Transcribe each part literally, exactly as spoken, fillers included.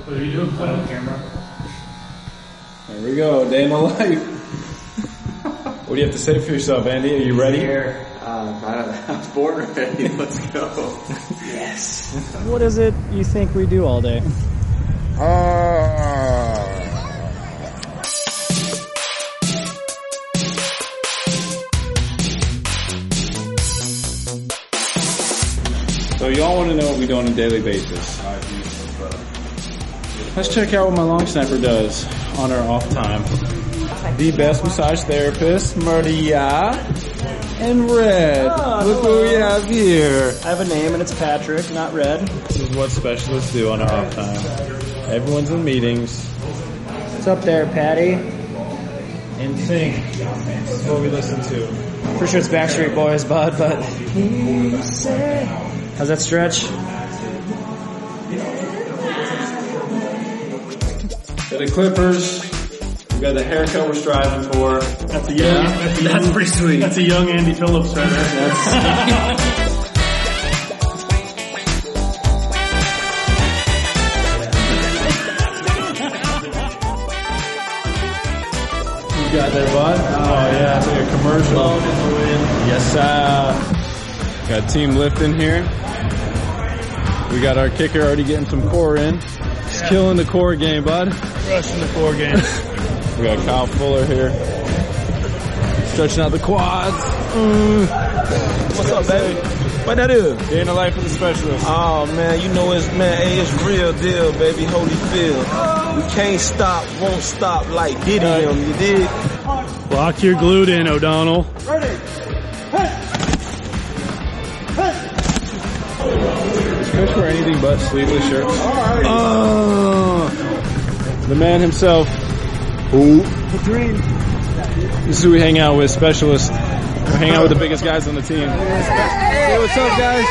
What are you doing? Put on camera. There we go, day in the life. What do you have to say for yourself, Andy? Are you ready? Here, uh, I was born ready. Let's go. Yes. What is it you think we do all day? So y'all want to know what we do on a daily basis. Let's check out what my long snapper does on our off time. The best massage therapist, Maria, and Red. Oh, Look hello. what we have here. I have a name and it's Patrick, not Red. This is what specialists do on our off time. Everyone's in meetings. What's up there, Patty? In sync. This is what we listen to. Pretty sure it's Backstreet Boys, bud, but... How's that stretch? Got the Clippers. We got the haircut we're striving for. That's a young. Yeah. That's, a That's young pretty sweet. That's a young Andy Phillips right there. You got there, bud? Oh yeah, it's like a commercial. Yes, sir. Got Team Lift in here. We got our kicker already getting some core in. He's yeah. killing the core game, bud. Rushing the core game. We got Kyle Fuller here. Stretching out the quads. Mm. What's up, baby? What that is? Day in the life of the specialist. Oh, man, you know it's, man, hey, it's real deal, baby, Holyfield. We can't stop, won't stop like Diddy him, you dig? Lock your glute in, O'Donnell. Does Coach wear anything but sleeveless shirts? Oh, the man himself. Who? The dream. This is who we hang out with, specialists. We hang out with the biggest guys on the team. Hey, what's up, guys?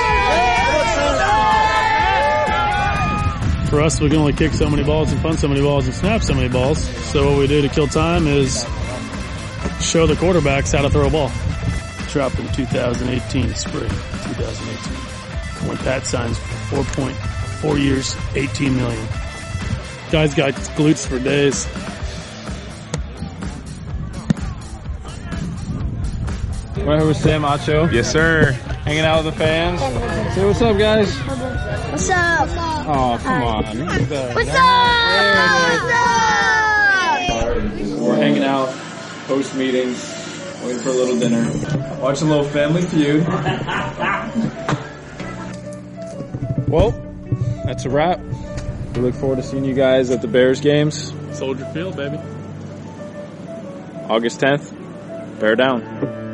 For us, we can only kick so many balls and punt so many balls and snap so many balls. So what we do to kill time is show the quarterbacks how to throw a ball. Dropped in two thousand eighteen, spring two thousand eighteen. When Pat signs four point four years, eighteen million. Guy's got glutes for days. Right here with Sam Acho. Yes, sir. Hanging out with the fans. Say what's up, guys. What's up? Oh, come on. What's up? What's up? We're hanging out, post meetings, waiting for a little dinner, watching a little Family Feud. Well, that's a wrap. We look forward to seeing you guys at the Bears games. Soldier Field, baby. August tenth. Bear down.